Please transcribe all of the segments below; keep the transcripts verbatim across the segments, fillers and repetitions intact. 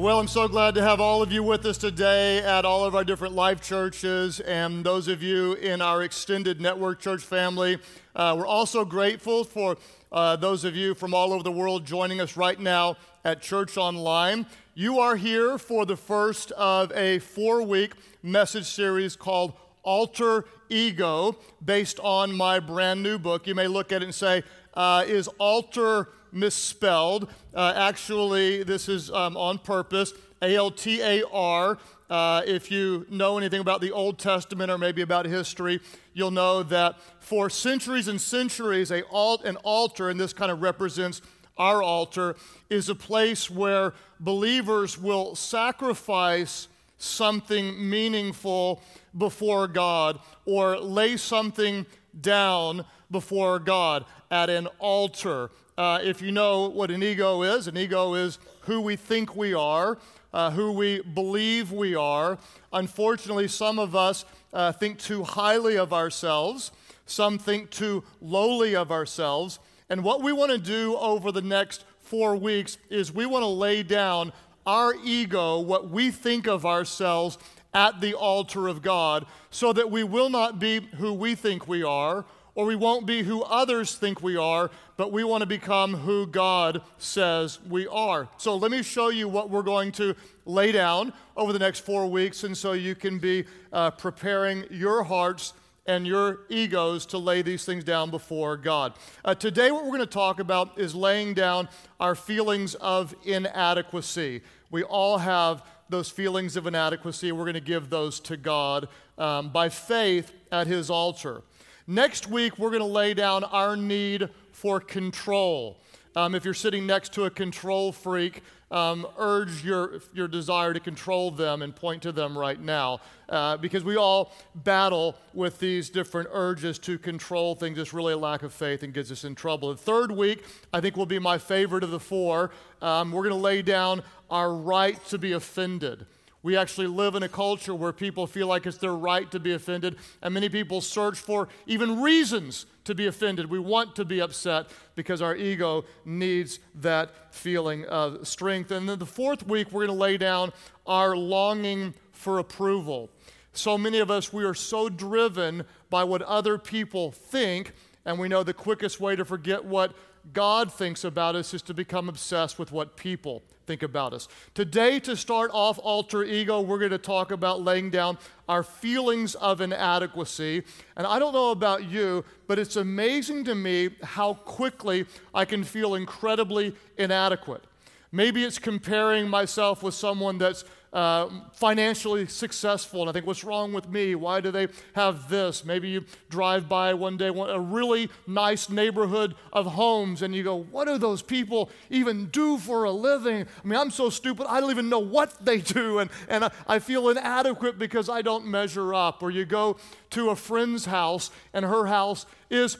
Well, I'm so glad to have all of you with us today at all of our different life churches and those of you in our extended network church family. Uh, we're also grateful for uh, those of you from all over the world joining us right now at Church Online. You are here for the first of a four-week message series called Alter Ego, based on my brand new book. You may look at it and say, uh, is alter misspelled? Uh, actually, this is um, on purpose, A L T A R. Uh, if you know anything about the Old Testament or maybe about history, you'll know that for centuries and centuries, a alt, an altar, and this kind of represents our altar, is a place where believers will sacrifice something meaningful before God or lay something down before God at an altar. Uh, if you know what an ego is, an ego is who we think we are, uh, who we believe we are. Unfortunately, some of us uh, think too highly of ourselves. Some think too lowly of ourselves. And what we want to do over the next four weeks is we want to lay down our ego, what we think of ourselves, at the altar of God, so that we will not be who we think we are, or we won't be who others think we are, but we want to become who God says we are. So let me show you what we're going to lay down over the next four weeks, and so you can be uh, preparing your hearts and your egos to lay these things down before God. Uh, today what we're going to talk about is laying down our feelings of inadequacy. We all have those feelings of inadequacy. We're going to give those to God um, by faith at His altar. Next week, we're going to lay down our need for control. Um, if you're sitting next to a control freak, um, urge your, your desire to control them and point to them right now. Uh, because we all battle with these different urges to control things. It's really a lack of faith and gets us in trouble. The third week, I think, will be my favorite of the four. Um, we're going to lay down our right to be offended. We actually live in a culture where people feel like it's their right to be offended, and many people search for even reasons to be offended. We want to be upset because our ego needs that feeling of strength. And then the fourth week, we're going to lay down our longing for approval. So many of us, we are so driven by what other people think, and we know the quickest way to forget what God thinks about us is to become obsessed with what people think about us. Today, to start off Alter Ego, we're going to talk about laying down our feelings of inadequacy. And I don't know about you, but it's amazing to me how quickly I can feel incredibly inadequate. Maybe it's comparing myself with someone that's uh, financially successful, and I think, what's wrong with me? Why do they have this? Maybe you drive by one day one, a really nice neighborhood of homes, and you go, what do those people even do for a living? I mean, I'm so stupid, I don't even know what they do, and, and I, I feel inadequate because I don't measure up. Or you go to a friend's house, and her house is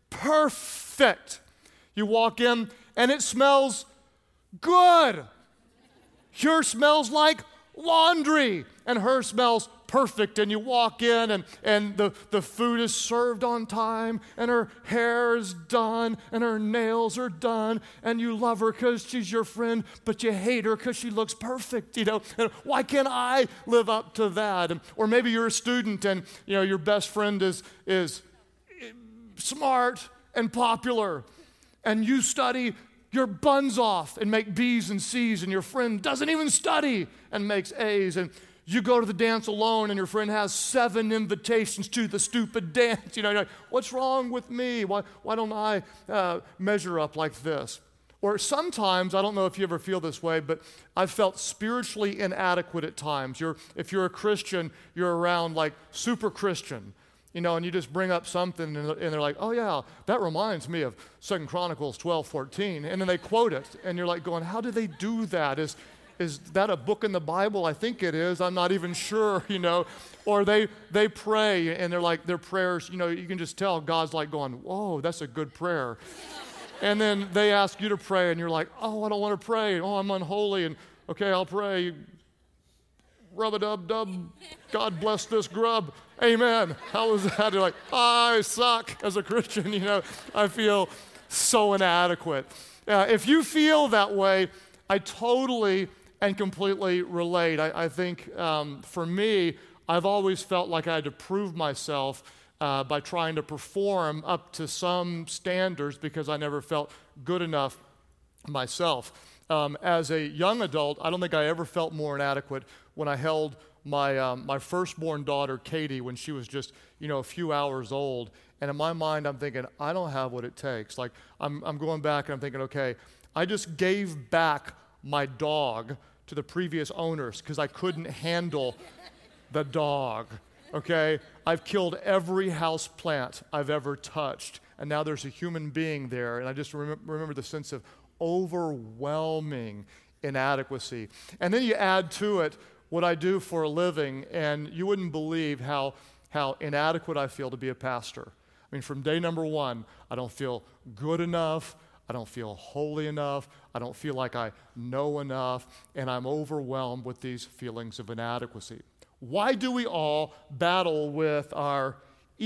perfect. You walk in, and it smells good. Yours smells like laundry, and hers smells perfect. And you walk in, and, and the, the food is served on time, and her hair is done, and her nails are done, and you love her because she's your friend, but you hate her because she looks perfect, you know. And why can't I live up to that? And, or maybe you're a student, and you know your best friend is, is smart and popular, and you study your buns off and make B's and C's, and your friend doesn't even study and makes A's, and you go to the dance alone, and your friend has seven invitations to the stupid dance. You know, you're like, what's wrong with me? Why, why don't I uh, measure up like this? Or sometimes, I don't know if you ever feel this way, but I've felt spiritually inadequate at times. You're, if you're a Christian, you're around like super Christian. You know, and you just bring up something, and they're like, oh, yeah, that reminds me of Second Chronicles twelve fourteen. And then they quote it, and you're like going, how do they do that? Is, is that a book in the Bible? I think it is. I'm not even sure, you know. Or they they pray, and they're like, their prayers, you know, you can just tell God's like going, whoa, that's a good prayer. And then they ask you to pray, and you're like, oh, I don't want to pray. Oh, I'm unholy. And, okay, I'll pray. Rub-a-dub-dub, God bless this grub. Amen. How was that? You're like, I suck as a Christian, you know. I feel so inadequate. Uh, if you feel that way, I totally and completely relate. I, I think um, for me, I've always felt like I had to prove myself uh, by trying to perform up to some standards because I never felt good enough myself. Um, as a young adult, I don't think I ever felt more inadequate when I held my um, my firstborn daughter, Katie, when she was just, you know, a few hours old. And in my mind, I'm thinking, I don't have what it takes. Like, I'm, I'm going back and I'm thinking, okay, I just gave back my dog to the previous owners because I couldn't handle the dog, okay? I've killed every house plant I've ever touched, and now there's a human being there, and I just rem- remember the sense of overwhelming inadequacy. And then you add to it what I do for a living, and you wouldn't believe how, how inadequate I feel to be a pastor. I mean, from day number one, I don't feel good enough, I don't feel holy enough, I don't feel like I know enough, and I'm overwhelmed with these feelings of inadequacy. Why do we all battle with our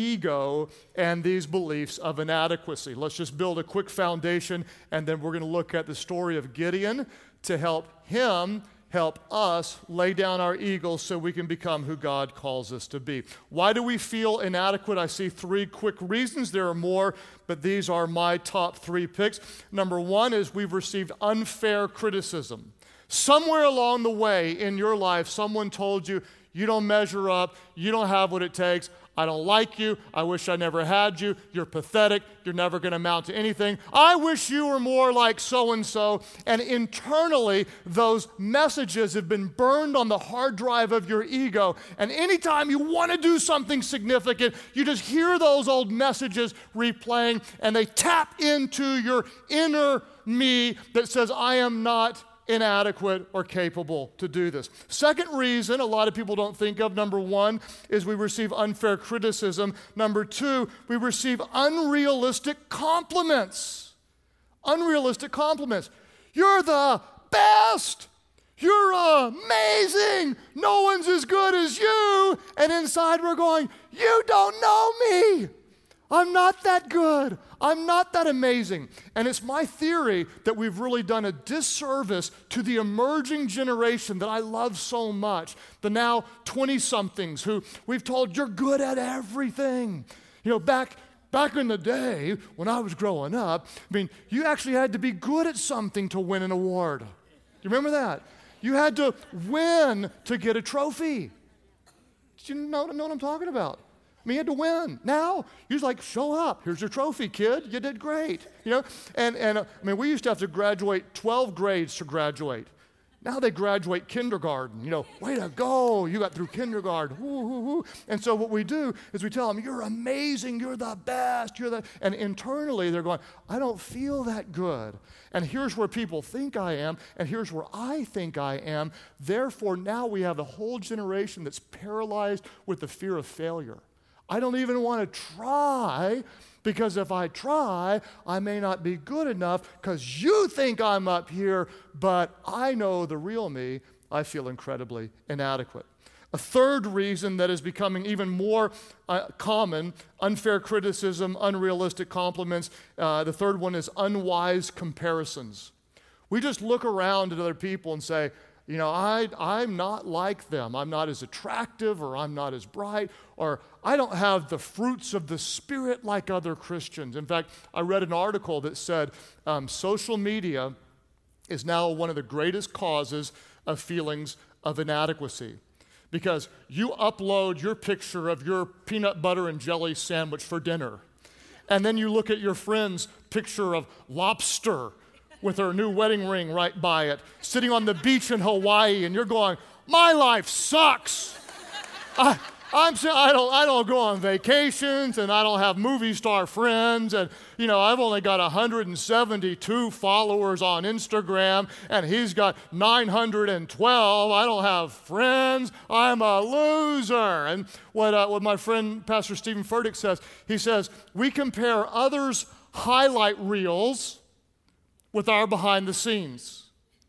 ego and these beliefs of inadequacy? Let's just build a quick foundation, and then we're going to look at the story of Gideon to help him help us lay down our egos so we can become who God calls us to be. Why do we feel inadequate? I see three quick reasons. There are more, but these are my top three picks. Number one is we've received unfair criticism. Somewhere along the way in your life, someone told you, you don't measure up, you don't have what it takes, I don't like you, I wish I never had you, you're pathetic, you're never going to amount to anything, I wish you were more like so-and-so, and internally, those messages have been burned on the hard drive of your ego, and anytime you want to do something significant, you just hear those old messages replaying, and they tap into your inner me that says, I am not inadequate or capable to do this. Second reason a lot of people don't think of, number one, is we receive unfair criticism. Number two, we receive unrealistic compliments. Unrealistic compliments. You're the best. You're amazing. No one's as good as you. And inside we're going, you don't know me. I'm not that good. I'm not that amazing. And it's my theory that we've really done a disservice to the emerging generation that I love so much, the now twenty-somethings who we've told, you're good at everything. You know, back back in the day when I was growing up, I mean, you actually had to be good at something to win an award. Do you remember that? You had to win to get a trophy. Do you know, know what I'm talking about? I mean, you had to win. Now, you just like, show up. Here's your trophy, kid. You did great. You know, and, and uh, I mean, we used to have to graduate twelve grades to graduate. Now they graduate kindergarten. You know, way to go. You got through kindergarten. Woo, woo, woo. And so what we do is we tell them, you're amazing. You're the best. You're the, and internally they're going, I don't feel that good. And here's where people think I am, and here's where I think I am. Therefore, now we have a whole generation that's paralyzed with the fear of failure. I don't even want to try because if I try, I may not be good enough because you think I'm up here, but I know the real me. I feel incredibly inadequate. A third reason that is becoming even more uh, common, unfair criticism, unrealistic compliments. Uh, the third one is unwise comparisons. We just look around at other people and say, you know, I, I'm not like them. I'm not as attractive, or I'm not as bright, or I don't have the fruits of the Spirit like other Christians. In fact, I read an article that said um, social media is now one of the greatest causes of feelings of inadequacy. Because you upload your picture of your peanut butter and jelly sandwich for dinner, and then you look at your friend's picture of lobster with her new wedding ring right by it, sitting on the beach in Hawaii, and you're going, my life sucks. I, I'm I don't I don't go on vacations, and I don't have movie star friends, and you know I've only got one hundred seventy-two followers on Instagram, and he's got nine hundred twelve. I don't have friends. I'm a loser. And what uh, what my friend Pastor Stephen Furtick says, he says we compare others' highlight reels with our behind the scenes.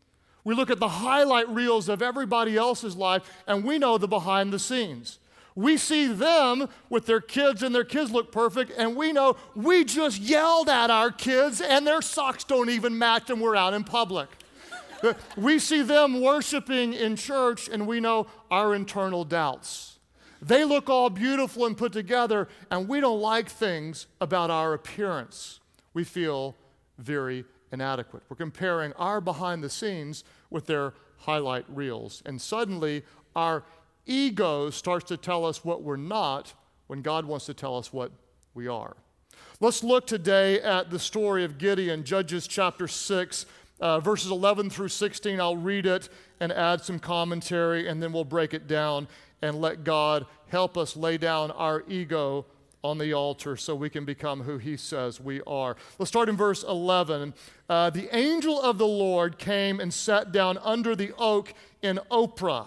We look at the highlight reels of everybody else's life, and we know the behind the scenes. We see them with their kids, and their kids look perfect, and we know we just yelled at our kids, and their socks don't even match, and we're out in public. We see them worshiping in church, and we know our internal doubts. They look all beautiful and put together, and we don't like things about our appearance. We feel very inadequate. We're comparing our behind the scenes with their highlight reels. And suddenly, our ego starts to tell us what we're not when God wants to tell us what we are. Let's look today at the story of Gideon, Judges chapter six, uh, verses eleven through sixteen. I'll read it and add some commentary, and then we'll break it down and let God help us lay down our ego on the altar so we can become who he says we are. Let's start in verse eleven. Uh, the angel of the Lord came and sat down under the oak in Ophrah.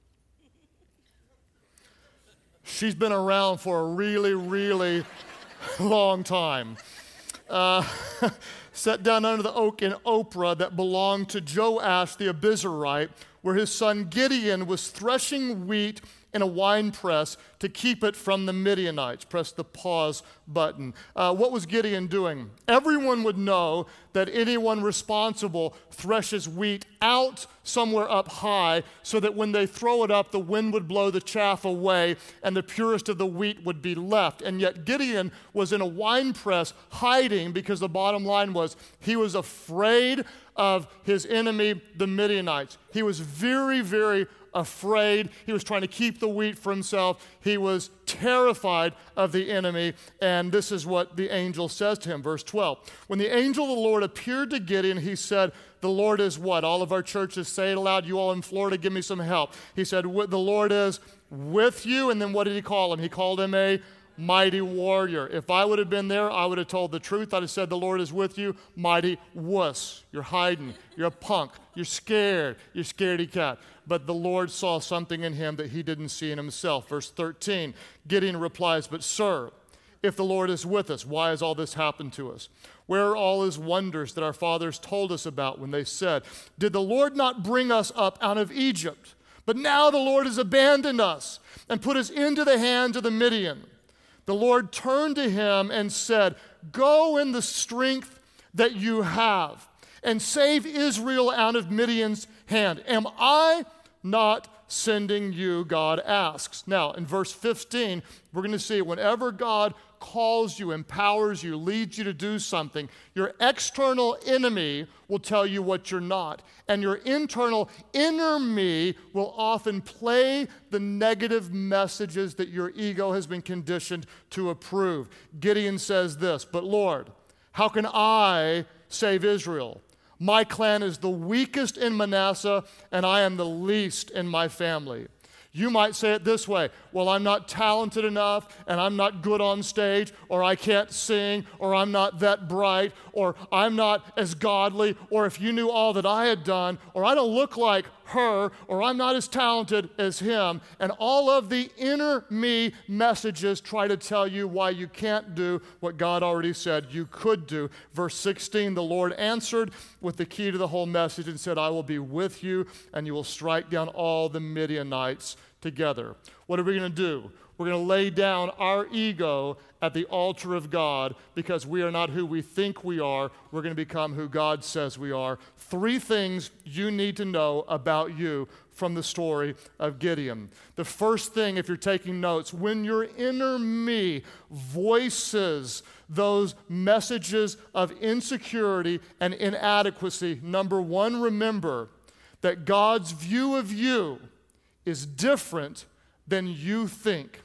She's been around for a really, really long time. Uh, sat down under the oak in Ophrah that belonged to Joash the Abiezrite, where his son Gideon was threshing wheat in a wine press to keep it from the Midianites. Press the pause button. Uh, what was Gideon doing? Everyone would know that anyone responsible threshes wheat out somewhere up high so that when they throw it up, the wind would blow the chaff away and the purest of the wheat would be left. And yet Gideon was in a wine press hiding because the bottom line was he was afraid of his enemy, the Midianites. He was very, very afraid. He was trying to keep the wheat for himself. He was terrified of the enemy. And this is what the angel says to him, verse twelve. When the angel of the Lord appeared to Gideon, he said, the Lord is what? All of our churches say it aloud. You all in Florida, give me some help. He said, the Lord is with you. And then what did he call him? He called him a mighty warrior. If I would have been there, I would have told the truth. I'd have said, the Lord is with you, mighty wuss. You're hiding. You're a punk. You're scared. You're scaredy cat. But the Lord saw something in him that he didn't see in himself. Verse thirteen, Gideon replies, but sir, if the Lord is with us, why has all this happened to us? Where are all his wonders that our fathers told us about when they said, did the Lord not bring us up out of Egypt? But now the Lord has abandoned us and put us into the hands of the Midian. The Lord turned to him and said, go in the strength that you have and save Israel out of Midian's hand. Am I not sending you? God asks. Now, in verse fifteen, we're going to see whenever God calls you, empowers you, leads you to do something, your external enemy will tell you what you're not. And your internal inner me will often play the negative messages that your ego has been conditioned to approve. Gideon says this, but Lord, how can I save Israel? My clan is the weakest in Manasseh, and I am the least in my family. You might say it this way, well, I'm not talented enough, and I'm not good on stage, or I can't sing, or I'm not that bright, or I'm not as godly, or if you knew all that I had done, or I don't look like her, or I'm not as talented as him. And all of the inner me messages try to tell you why you can't do what God already said you could do. Verse sixteen, the Lord answered with the key to the whole message and said, I will be with you, and you will strike down all the Midianites together. What are we going to do? We're going to lay down our ego at the altar of God because we are not who we think we are. We're going to become who God says we are. Three things you need to know about you from the story of Gideon. The first thing, if you're taking notes, when your inner me voices those messages of insecurity and inadequacy, number one, remember that God's view of you is different than you think.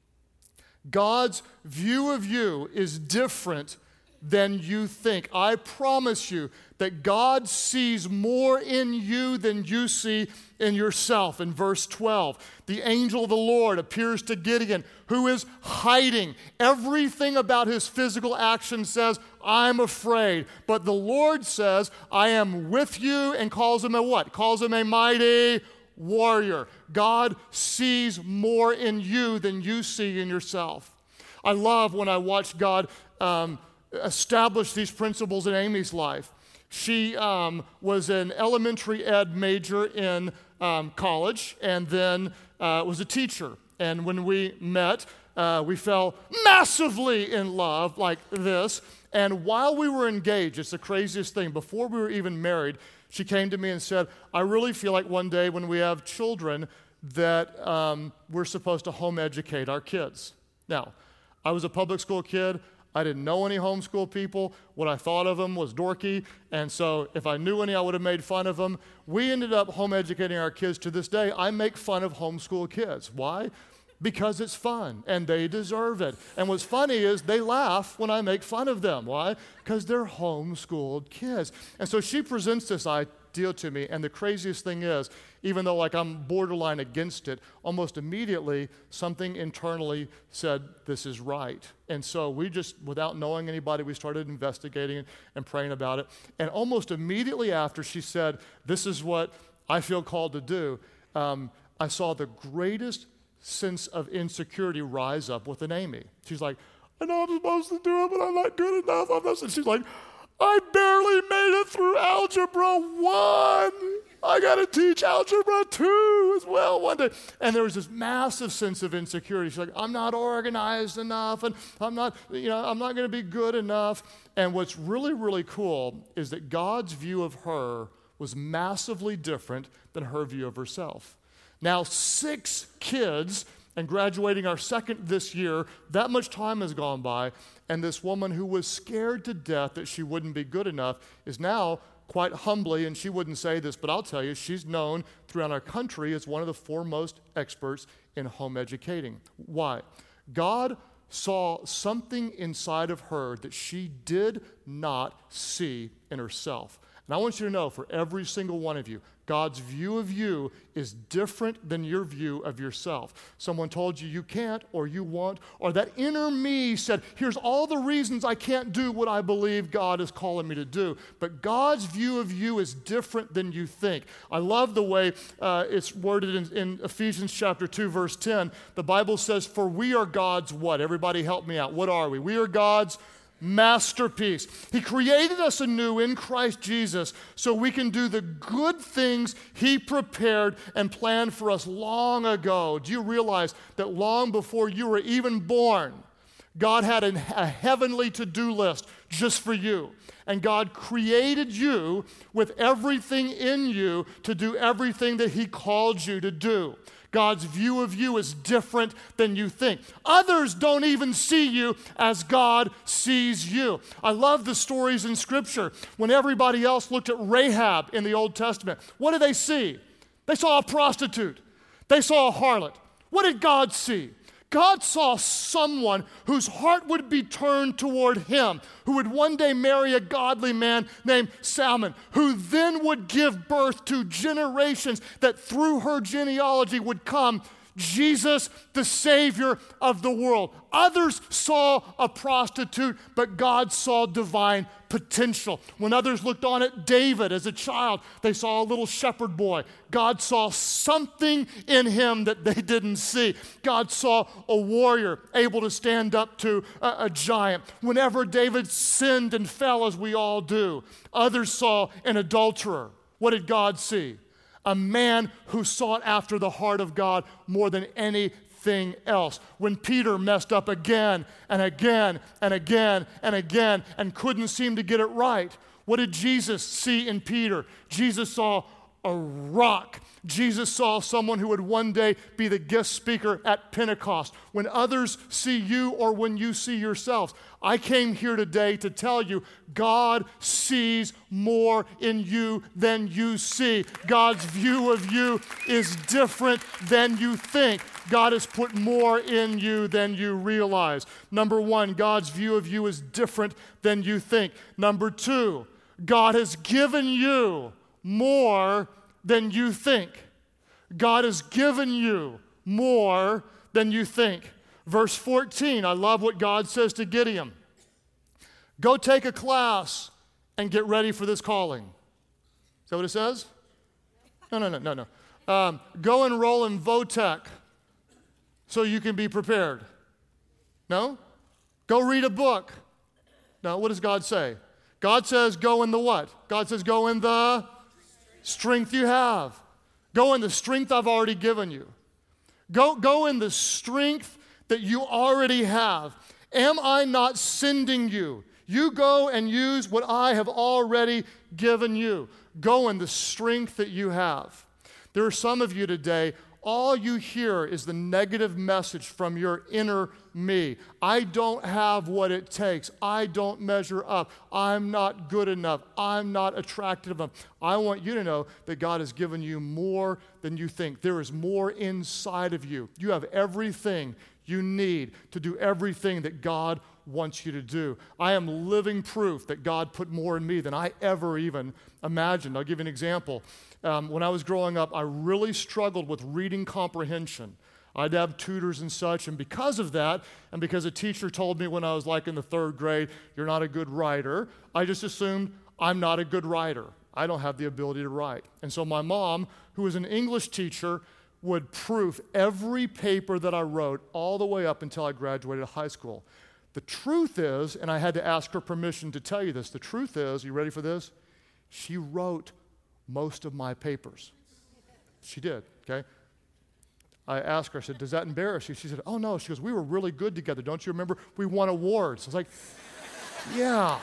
God's view of you is different than you think. I promise you that God sees more in you than you see in yourself. In verse twelve, the angel of the Lord appears to Gideon, who is hiding. Everything about his physical action says, I'm afraid. But the Lord says, I am with you, and calls him a what? Calls him a mighty warrior. God sees more in you than you see in yourself. I love when I watch God um, establish these principles in Amy's life. She um, was an elementary ed major in um, college and then uh, was a teacher. And when we met, uh, we fell massively in love like this. And while we were engaged, it's the craziest thing, before we were even married, she came to me and said, I really feel like one day when we have children that um, we're supposed to home educate our kids. Now, I was a public school kid. I didn't know any homeschool people. What I thought of them was dorky, and so if I knew any, I would have made fun of them. We ended up home educating our kids. To this day, I make fun of homeschool kids. Why? Because it's fun, and they deserve it. And what's funny is they laugh when I make fun of them. Why? Because they're homeschooled kids. And so she presents this idea to me, and the craziest thing is, even though like I'm borderline against it, almost immediately something internally said, this is right. And so we just, without knowing anybody, we started investigating and praying about it. And almost immediately after she said, this is what I feel called to do, um, I saw the greatest sense of insecurity rise up within Amy. She's like, I know I'm supposed to do it, but I'm not good enough. I'm not. And she's like, I barely made it through Algebra one. I got to teach Algebra two as well one day. And there was this massive sense of insecurity. She's like, I'm not organized enough, and I'm not, you know, I'm not going to be good enough. And what's really, really cool is that God's view of her was massively different than her view of herself. Now, six kids, and graduating our second this year, that much time has gone by, and this woman who was scared to death that she wouldn't be good enough is now quite humbly, and she wouldn't say this, but I'll tell you, she's known throughout our country as one of the foremost experts in home educating. Why? God saw something inside of her that she did not see in herself. And I want you to know, for every single one of you, God's view of you is different than your view of yourself. Someone told you you can't, or you won't, or that inner me said, here's all the reasons I can't do what I believe God is calling me to do. But God's view of you is different than you think. I love the way uh, it's worded in, in Ephesians chapter two, verse ten. The Bible says, for we are God's what? Everybody help me out. What are we? We are God's masterpiece. He created us anew in Christ Jesus so we can do the good things He prepared and planned for us long ago. Do you realize that long before you were even born, God had a, a heavenly to-do list just for you? And God created you with everything in you to do everything that He called you to do. God's view of you is different than you think. Others don't even see you as God sees you. I love the stories in Scripture. When everybody else looked at Rahab in the Old Testament, what did they see? They saw a prostitute. They saw a harlot. What did God see? God saw someone whose heart would be turned toward Him, who would one day marry a godly man named Salmon, who then would give birth to generations that through her genealogy would come Jesus, the Savior of the world. Others saw a prostitute, but God saw divine potential. When others looked on at David as a child, they saw a little shepherd boy. God saw something in him that they didn't see. God saw a warrior able to stand up to a, a giant. Whenever David sinned and fell, as we all do, others saw an adulterer. What did God see? A man who sought after the heart of God more than anything else. When Peter messed up again and again and again and again and couldn't seem to get it right, what did Jesus see in Peter? Jesus saw a rock. Jesus saw someone who would one day be the guest speaker at Pentecost. When others see you or when you see yourselves, I came here today to tell you God sees more in you than you see. God's view of you is different than you think. God has put more in you than you realize. Number one, God's view of you is different than you think. Number two, God has given you more than you think. God has given you more than you think. Verse fourteen, I love what God says to Gideon. Go take a class and get ready for this calling. Is that what it says? No, no, no, no, no. Um, go enroll in Votech so you can be prepared. No? Go read a book. No, what does God say? God says go in the what? God says go in the strength you have. Go in the strength I've already given you. Go, go in the strength that you already have. Am I not sending you? You go and use what I have already given you. Go in the strength that you have. There are some of you today, all you hear is the negative message from your inner me. I don't have what it takes. I don't measure up. I'm not good enough. I'm not attractive enough. I want you to know that God has given you more than you think. There is more inside of you. You have everything you need to do everything that God wants you to do. I am living proof that God put more in me than I ever even imagined. I'll give you an example. Um, when I was growing up, I really struggled with reading comprehension. I'd have tutors and such, and because of that, and because a teacher told me when I was like in the third grade, you're not a good writer, I just assumed I'm not a good writer. I don't have the ability to write. And so my mom, who was an English teacher, would proof every paper that I wrote all the way up until I graduated high school. The truth is, and I had to ask her permission to tell you this, the truth is, you ready for this? She wrote most of my papers. She did, okay? I asked her, I said, does that embarrass you? She said, oh no. She goes, we were really good together. Don't you remember? We won awards. I was like, yeah.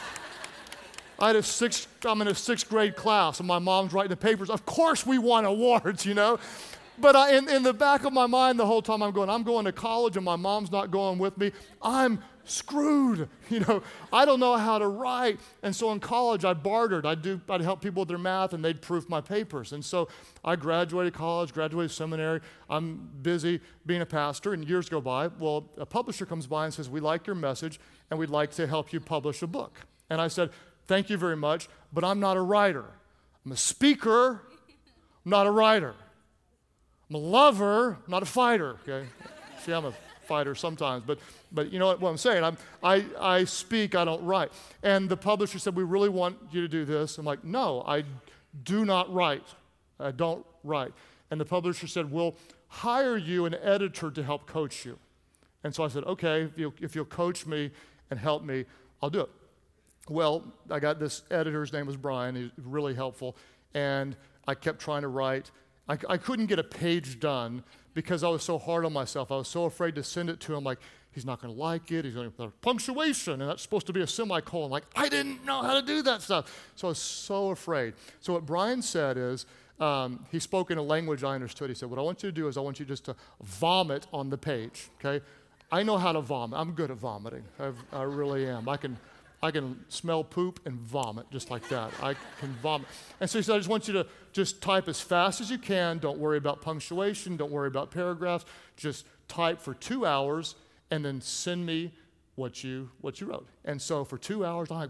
I had a sixth, I'm in a sixth grade class, and my mom's writing the papers. Of course we won awards, you know? But I, in, in the back of my mind the whole time I'm going, I'm going to college and my mom's not going with me. I'm screwed. You know, I don't know how to write. And so in college I bartered. I'd, do, I'd help people with their math and they'd proof my papers. And so I graduated college, graduated seminary. I'm busy being a pastor and years go by. Well, a publisher comes by and says, we like your message and we'd like to help you publish a book. And I said, thank you very much, but I'm not a writer. I'm a speaker, I'm not a writer. I'm a lover, not a fighter, okay? See, I'm a fighter sometimes, but but you know what, what I'm saying? I'm, I, I speak, I don't write. And the publisher said, we really want you to do this. I'm like, no, I do not write. I don't write. And the publisher said, we'll hire you an editor to help coach you. And so I said, okay, if you'll, if you'll coach me and help me, I'll do it. Well, I got this editor, his name was Brian, he was really helpful, and I kept trying to write. I, I couldn't get a page done because I was so hard on myself. I was so afraid to send it to him, like, he's not going to like it. He's going to put punctuation, and that's supposed to be a semicolon. Like, I didn't know how to do that stuff. So I was so afraid. So what Brian said is, um, he spoke in a language I understood. He said, what I want you to do is I want you just to vomit on the page, okay? I know how to vomit. I'm good at vomiting. I've, I really am. I can... I can smell poop and vomit just like that. I can vomit. And so he said, I just want you to just type as fast as you can. Don't worry about punctuation. Don't worry about paragraphs. Just type for two hours and then send me what you what you wrote. And so for two hours, I'm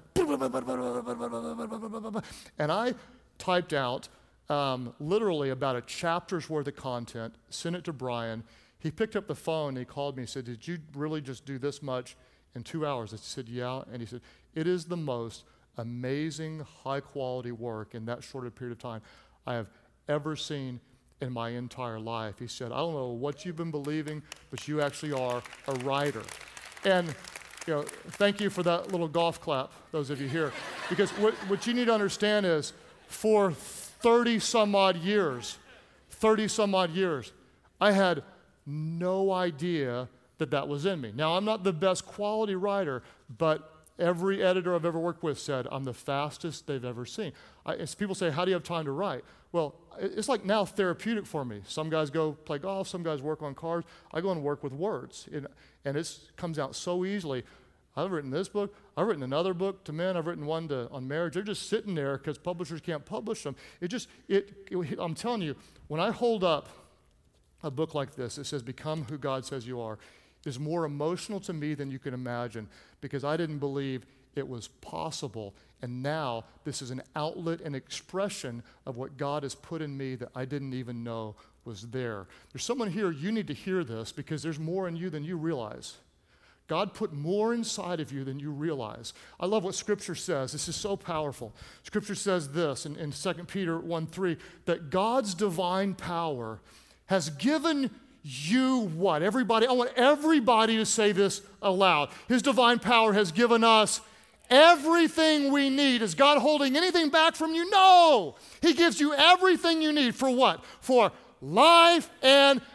like, and I typed out um, literally about a chapter's worth of content, sent it to Brian. He picked up the phone and he called me and said, did you really just do this much in two hours? I said, yeah. And he said, it is the most amazing, high-quality work in that short a period of time I have ever seen in my entire life. He said, I don't know what you've been believing, but you actually are a writer. And you know, thank you for that little golf clap, those of you here. Because what, what you need to understand is for thirty some odd years, thirty some odd years, I had no idea that that was in me. Now, I'm not the best quality writer, but every editor I've ever worked with said I'm the fastest they've ever seen. I, as people say, how do you have time to write? Well, it's like now therapeutic for me. Some guys go play golf, some guys work on cars. I go and work with words, it, and it comes out so easily. I've written this book. I've written another book to men. I've written one to, on marriage. They're just sitting there because publishers can't publish them. It just, it, it, I'm telling you, when I hold up a book like this, it says, become who God says you are, is more emotional to me than you can imagine because I didn't believe it was possible. And now this is an outlet and expression of what God has put in me that I didn't even know was there. There's someone here, you need to hear this because there's more in you than you realize. God put more inside of you than you realize. I love what Scripture says. This is so powerful. Scripture says this in, in Second Peter one three, that God's divine power has given you what? Everybody, I want everybody to say this aloud. His divine power has given us everything we need. Is God holding anything back from you? No. He gives you everything you need for what? For life and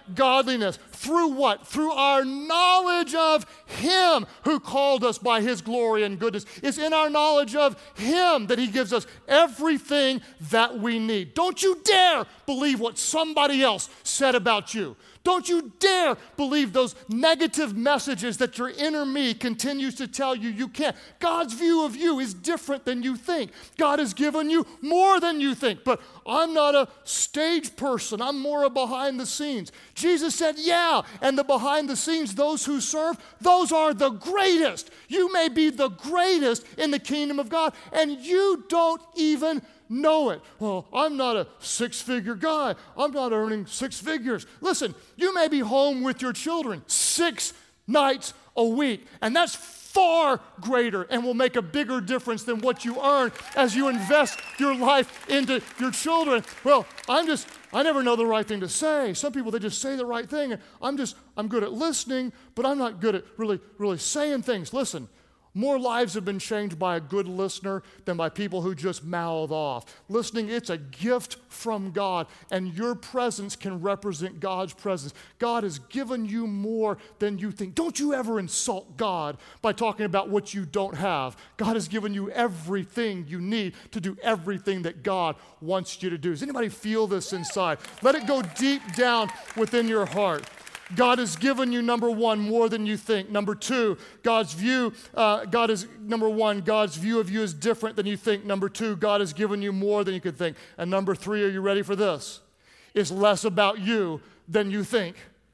godliness. Through what? Through our knowledge of Him who called us by His glory and goodness. It's in our knowledge of Him that He gives us everything that we need. Don't you dare believe what somebody else said about you. Don't you dare believe those negative messages that your inner me continues to tell you you can't. God's view of you is different than you think. God has given you more than you think. But I'm not a stage person. I'm more a behind the scenes. Jesus said, yeah, and the behind the scenes, those who serve, those are the greatest. You may be the greatest in the kingdom of God, and you don't even know it. Well, I'm not a six-figure guy. I'm not earning six figures. Listen, you may be home with your children six nights a week, and that's far greater and will make a bigger difference than what you earn as you invest your life into your children. Well, I'm just, I never know the right thing to say. Some people, they just say the right thing, and I'm just, I'm good at listening, but I'm not good at really, really saying things. Listen, more lives have been changed by a good listener than by people who just mouth off. Listening, it's a gift from God, and your presence can represent God's presence. God has given you more than you think. Don't you ever insult God by talking about what you don't have. God has given you everything you need to do everything that God wants you to do. Does anybody feel this inside? Let it go deep down within your heart. God has given you, number one, more than you think. Number two, God's view, uh, God is, number one, God's view of you is different than you think. Number two, God has given you more than you could think. And number three, are you ready for this? It's less about you than you think.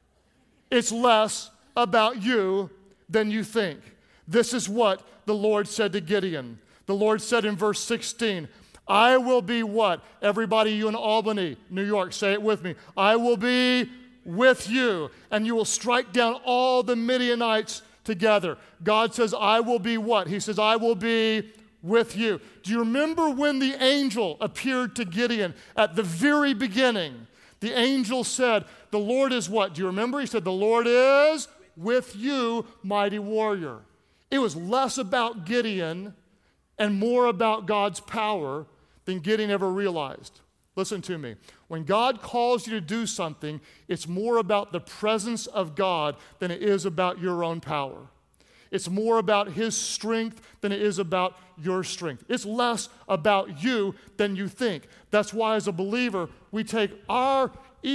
It's less about you than you think. This is what the Lord said to Gideon. The Lord said in verse sixteen, I will be what? Everybody, you in Albany, New York, say it with me. I will be with you, and you will strike down all the Midianites together. God says, I will be what? He says, I will be with you. Do you remember when the angel appeared to Gideon at the very beginning? The angel said, the Lord is what? Do you remember? He said, the Lord is with you, mighty warrior. It was less about Gideon and more about God's power than Gideon ever realized. Listen to me. When God calls you to do something, it's more about the presence of God than it is about your own power. It's more about His strength than it is about your strength. It's less about you than you think. That's why as a believer, we take our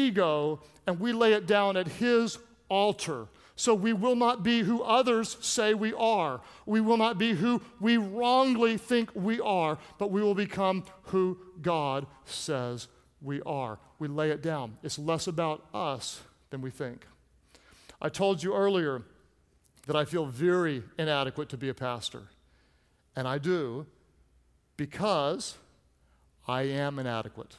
ego and we lay it down at His altar. So we will not be who others say we are. We will not be who we wrongly think we are, but we will become who God says we are. We lay it down. It's less about us than we think. I told you earlier that I feel very inadequate to be a pastor. And I do because I am inadequate.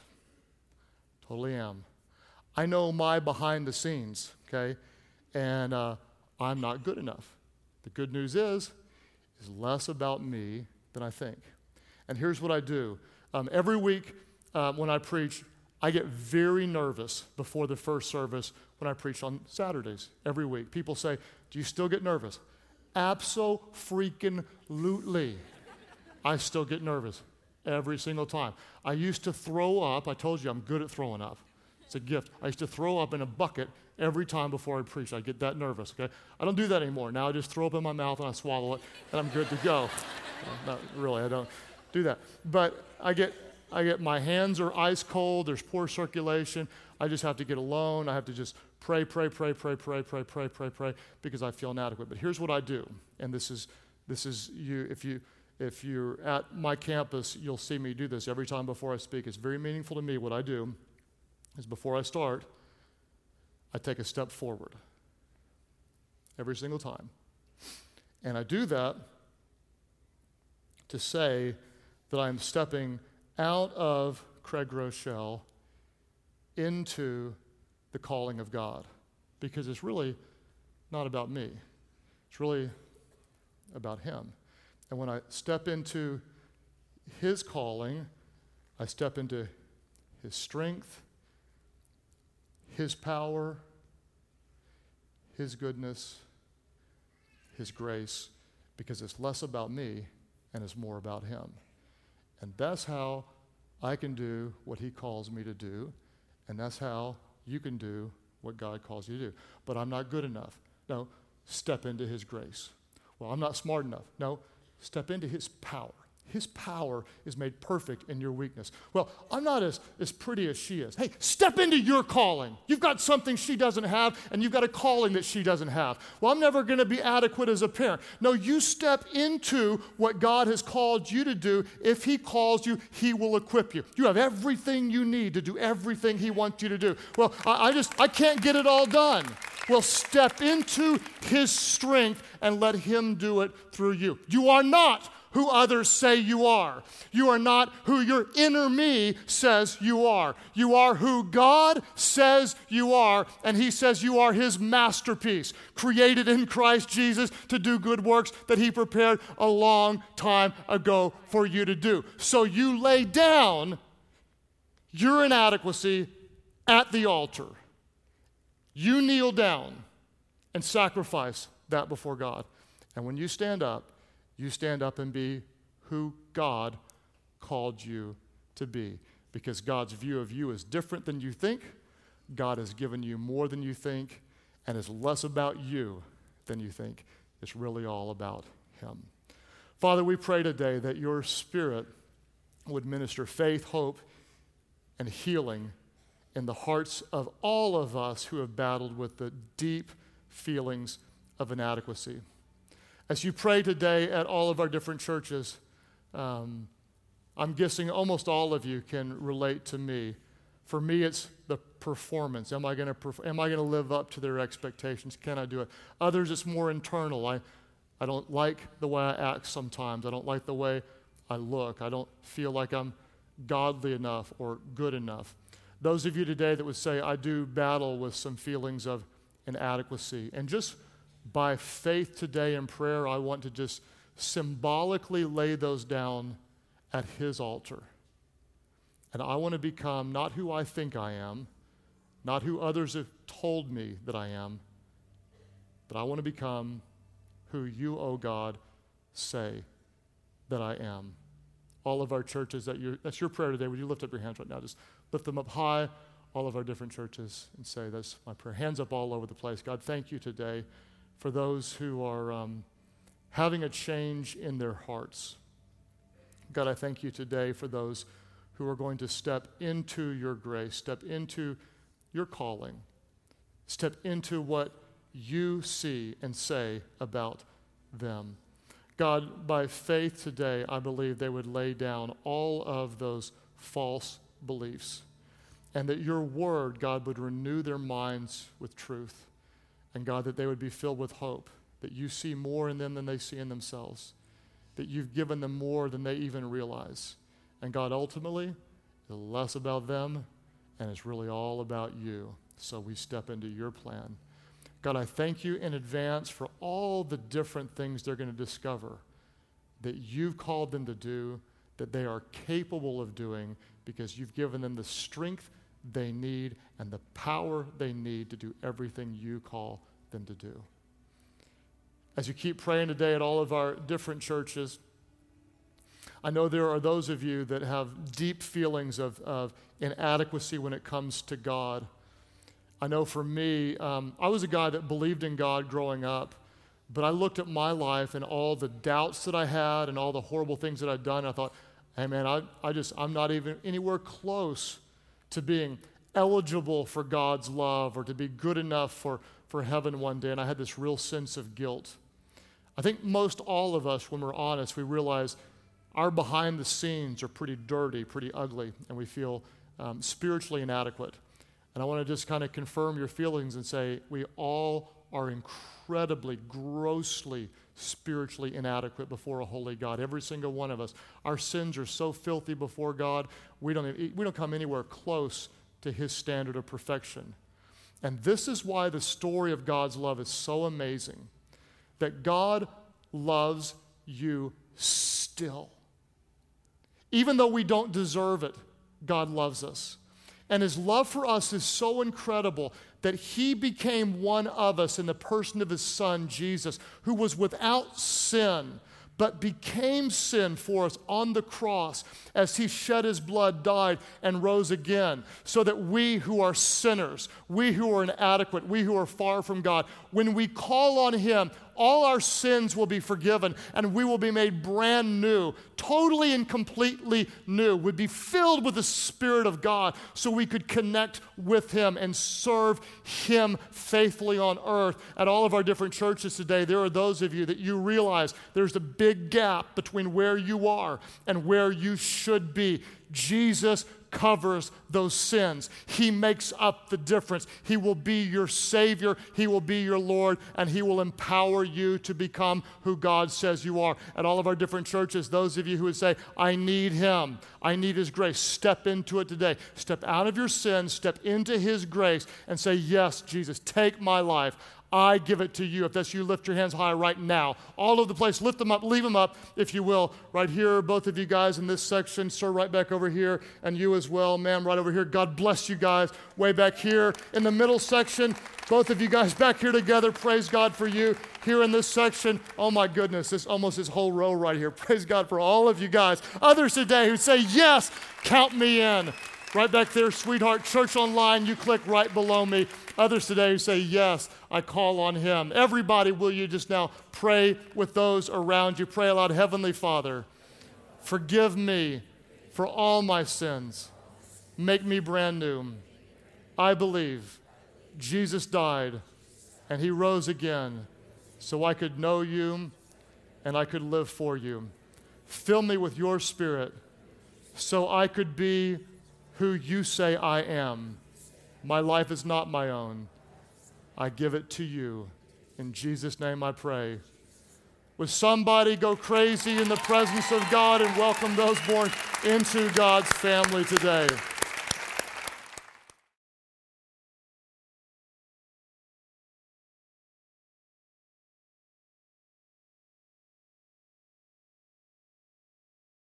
Totally am. I know my behind the scenes, okay? And uh, I'm not good enough. The good news is, is less about me than I think. And here's what I do. Um, every week uh, when I preach, I get very nervous before the first service when I preach on Saturdays, every week. People say, do you still get nervous? Abso-freaking-lutely. I still get nervous every single time. I used to throw up. I told you I'm good at throwing up. It's a gift. I used to throw up in a bucket every time before I preach. I get that nervous, okay? I don't do that anymore. Now I just throw up in my mouth and I swallow it, and I'm good to go. Not really, I don't do that. But I get, I get, my hands are ice cold. There's poor circulation. I just have to get alone. I have to just pray, pray, pray, pray, pray, pray, pray, pray, pray, because I feel inadequate. But here's what I do, and this is, this is you. If you, if you're at my campus, you'll see me do this every time before I speak. It's very meaningful to me. What I do is before I start, I take a step forward every single time. And I do that to say that I'm stepping out of Craig Rochelle into the calling of God, because it's really not about me. It's really about Him. And when I step into His calling, I step into His strength, His power, His goodness, His grace, because it's less about me and it's more about Him. And that's how I can do what He calls me to do, and that's how you can do what God calls you to do. But I'm not good enough. No, step into his grace. Well, I'm not smart enough. No, step into his power. His power is made perfect in your weakness. Well, I'm not as, as pretty as she is. Hey, step into your calling. You've got something she doesn't have, and you've got a calling that she doesn't have. Well, I'm never going to be adequate as a parent. No, you step into what God has called you to do. If he calls you, he will equip you. You have everything you need to do everything he wants you to do. Well, I, I just, I can't get it all done. Well, step into his strength and let him do it through you. You are not who others say you are. You are not who your inner me says you are. You are who God says you are, and he says you are his masterpiece, created in Christ Jesus to do good works that he prepared a long time ago for you to do. So you lay down your inadequacy at the altar. You kneel down and sacrifice that before God. And when you stand up, you stand up and be who God called you to be. Because God's view of you is different than you think. God has given you more than you think, and it's less about you than you think. It's really all about him. Father, we pray today that your Spirit would minister faith, hope, and healing in the hearts of all of us who have battled with the deep feelings of inadequacy. As you pray today at all of our different churches, um, I'm guessing almost all of you can relate to me. For me, it's the performance. Am I going to perf- am I going to live up to their expectations? Can I do it? Others, it's more internal. I, I don't like the way I act sometimes. I don't like the way I look. I don't feel like I'm godly enough or good enough. Those of you today that would say, I do battle with some feelings of inadequacy, and just by faith today in prayer, I want to just symbolically lay those down at his altar. And I want to become not who I think I am, not who others have told me that I am, but I want to become who you, oh God, say that I am. All of our churches, that you, that's your prayer today. Would you lift up your hands right now? Just lift them up high, all of our different churches, and say, that's my prayer. Hands up all over the place. God, thank you today for those who are um, having a change in their hearts. God, I thank you today for those who are going to step into your grace, step into your calling, step into what you see and say about them. God, by faith today, I believe they would lay down all of those false beliefs, and that your word, God, would renew their minds with truth. And God, that they would be filled with hope, that you see more in them than they see in themselves, that you've given them more than they even realize. And God, ultimately, it's less about them, and it's really all about you. So we step into your plan. God, I thank you in advance for all the different things they're going to discover that you've called them to do, that they are capable of doing, because you've given them the strength they need and the power they need to do everything you call them to do. As you keep praying today at all of our different churches, I know there are those of you that have deep feelings of, of inadequacy when it comes to God. I know for me, um, I was a guy that believed in God growing up, but I looked at my life and all the doubts that I had and all the horrible things that I'd done, and I thought, hey man, I, I just, I'm not even anywhere close to being eligible for God's love or to be good enough for, for heaven one day. And I had this real sense of guilt. I think most all of us, when we're honest, we realize our behind the scenes are pretty dirty, pretty ugly, and we feel um, spiritually inadequate. And I want to just kind of confirm your feelings and say we all are incredibly, grossly, spiritually inadequate before a holy God. Every single one of us. Our sins are so filthy before God, we don't, we don't come anywhere close to his standard of perfection. And this is why the story of God's love is so amazing, that God loves you still. Even though we don't deserve it, God loves us. And his love for us is so incredible that he became one of us in the person of his son, Jesus, who was without sin, but became sin for us on the cross as he shed his blood, died, and rose again, so that we who are sinners, we who are inadequate, we who are far from God, when we call on him, all our sins will be forgiven, and we will be made brand new, totally and completely new. We'd be filled with the Spirit of God so we could connect with him and serve him faithfully on earth. At all of our different churches today, there are those of you that you realize there's a big gap between where you are and where you should be. Jesus covers those sins. He makes up the difference. He will be your Savior. He will be your Lord, and he will empower you to become who God says you are. At all of our different churches, those of you who would say, I need him, I need his grace, step into it today. Step out of your sin, step into his grace, and say, yes, Jesus, take my life. I give it to you. If that's you, lift your hands high right now. All over the place, lift them up, leave them up, if you will. Right here, both of you guys in this section, sir, right back over here, and you as well, ma'am, right over here. God bless you guys. Way back here in the middle section, both of you guys back here together. Praise God for you. Here in this section, oh my goodness, this almost this whole row right here. Praise God for all of you guys. Others today who say, yes, count me in. Right back there, sweetheart, church online, you click right below me. Others today who say, yes, I call on him. Everybody, will you just now pray with those around you? Pray aloud, Heavenly Father, forgive me for all my sins. Make me brand new. I believe Jesus died and he rose again so I could know you and I could live for you. Fill me with your Spirit so I could be who you say I am. My life is not my own. I give it to you. In Jesus' name I pray. Would somebody go crazy in the presence of God and welcome those born into God's family today?